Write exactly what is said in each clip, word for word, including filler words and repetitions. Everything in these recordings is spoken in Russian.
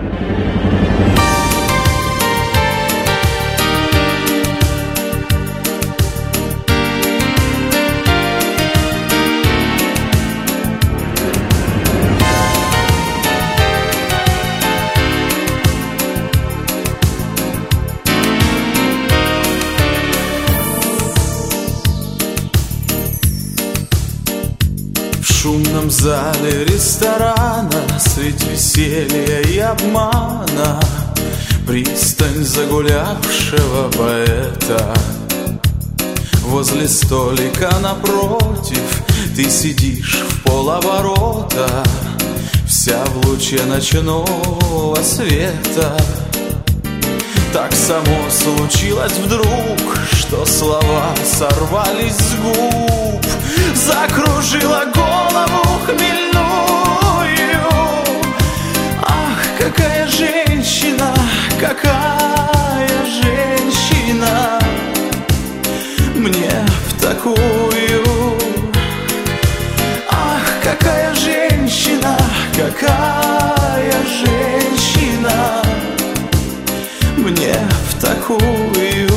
В шумном зале ресторана средь веселья и обмана пристань загулявшего поэта. Возле столика напротив ты сидишь в полоборота, вся в луче ночного света. Так само случилось вдруг, что слова сорвались с губ, закружила голову хмельную. Ах, какая женщина, какая женщина мне в такую. Ах, какая женщина, какая женщина мне в такую.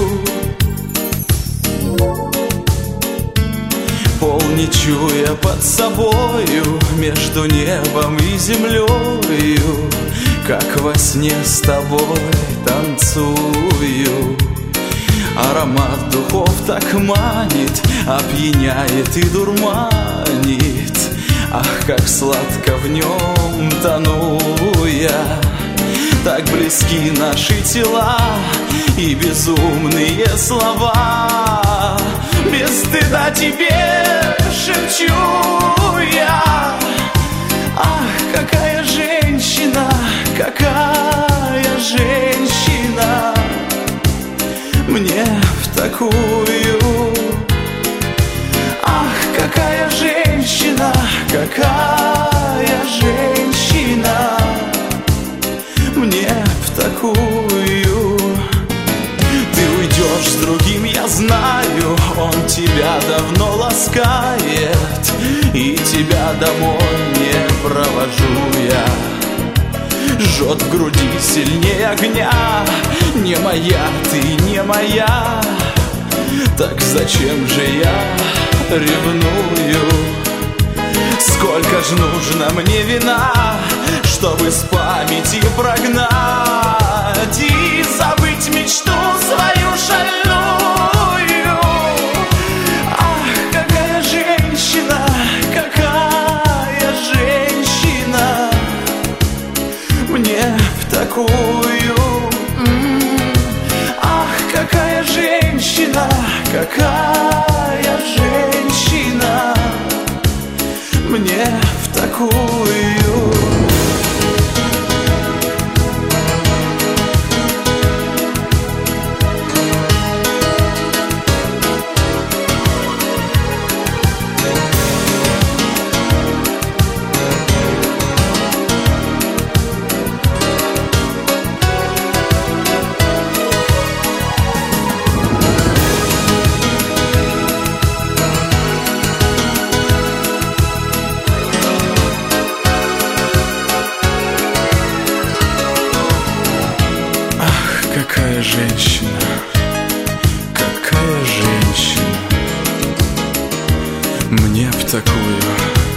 Пол не чуя под собою, между небом и землею, как во сне с тобой танцую. Аромат духов так манит, опьяняет и дурманит. Ах, как сладко в нем тону я. Так близки наши тела и безумные слова. Без стыда тебе шепчу я. Ах, какая женщина, какая женщина мне в такую. Ах, какая женщина, какая женщина мне в такую. Ты уйдешь с другим, я знаю, он тебя давно ласкает, и тебя домой не провожу я. Жжет в груди сильнее огня, не моя ты, не моя. Так зачем же я ревную? Сколько ж нужно мне вина, чтобы с памяти прогнать и забыть мечту свою шальную. Ах, какая женщина, какая женщина мне в такую. Ах, какая женщина, какая женщина мне в такую. Какая женщина, какая женщина мне в такую.